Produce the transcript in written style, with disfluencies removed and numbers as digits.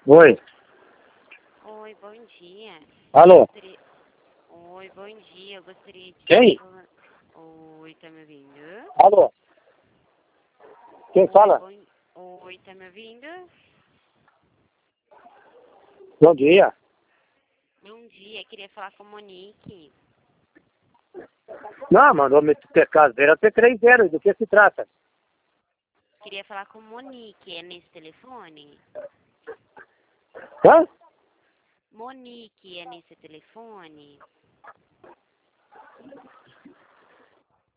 Oi. Oi, bom dia. Alô? Oi, bom dia. Eu gostaria de... Quem? Oi, tá me ouvindo? Alô? Quem fala? Oi, tá me ouvindo? Bom dia. Bom dia, queria falar com a Monique. Não, mandou me ter caseira T30. Do que se trata? Queria falar com Monique, é nesse telefone? Hã? Monique, é nesse telefone?